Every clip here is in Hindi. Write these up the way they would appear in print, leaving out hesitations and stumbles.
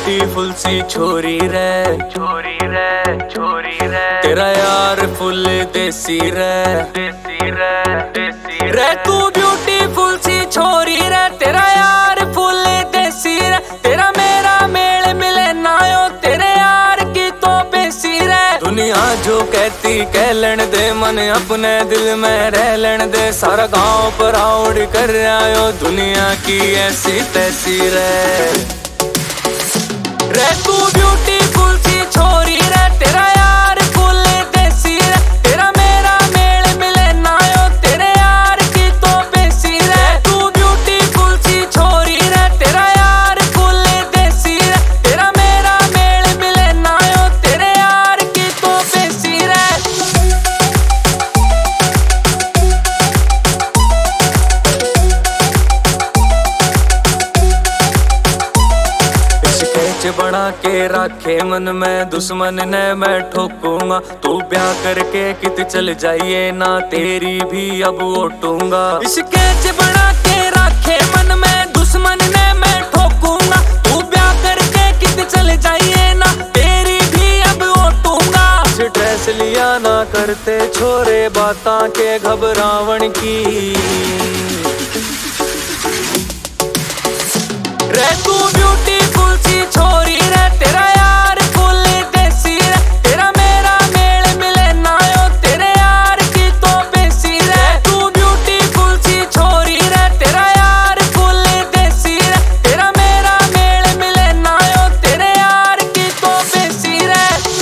ब्यूटीफुल सी छोरी रे, छोरी रे, छोरी रे। तेरा यार फुल देसी रे, देसी रे, देसी रे। तू ब्यूटीफुल सी छोरी रे, तेरा यार फुल देसी रे। तेरा मेरा मेल मिले ना यो, तेरे यार की तो बेसी रे। दुनिया जो कहती कह लेन दे, मन अपने दिल में रह लेन दे। सारा गांव प्राउड कर आयो, दुनिया की ऐसी तैसी रे। रे तू ब्यूटीफुल सी छोरी रे, तेरा यार फुल देसी रे। तेरा मेरा मेल मिले ना यो, तेरे यार की तो बेसी रे। तू ब्यूटीफुल सी छोरी रे, तेरा यार फुल देसी रे। तेरा मेरा मेल मिले ना यो, तेरे यार की तो बेसी रे। बना के रखे मन में, दुश्मन ने मैं ठोकूंगा। तू ब्याह करके कित चल जाइए ना, तेरी भी अब ओटूंगा। स्केच बना के रखे मन में, दुश्मन ने मैं ठोकूंगा। तू ब्याह करके कित चल जाइए ना, तेरी भी अब ओटूंगा। स्ट्रेस लिया ना करते छोरे, बातां के घबरावण की। रे तू ब्यूटीफुल सी छोरी रे, तेरा यार फुल देसी रे। तेरा मेरा मेल मिले ना यो, तेरे यार की तो बेसी रे। तू ब्यूटीफुल सी छोरी रे, तेरा यार फुल देसी रे। तेरा मेरा मेल मिले ना यो, तेरे यार की तो बेसी रे।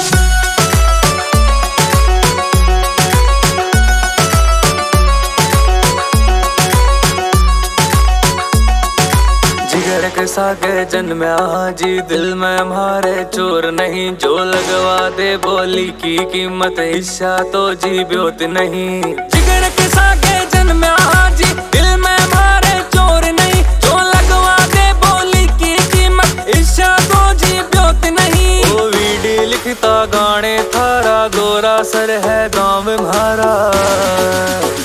जिगर के सागे जन्म्या जी, दिल में मारे चोर नहीं। जो लगवा दे बोली की कीमत, हिस्सा तो जी ब्योत नहीं। जिगर के सागे जन्म्या जी, दिल में मारे चोर नहीं। जो लगवा दे बोली की कीमत, हिस्सा तो जी ब्योत नहीं। ओ वीडी लिखता गाने थारा, गोरा सर है गाँव म्हारा।